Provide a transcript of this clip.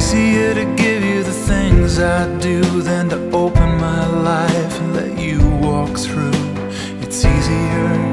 easier to give you the things I do than to open my life and let you walk through. It's easier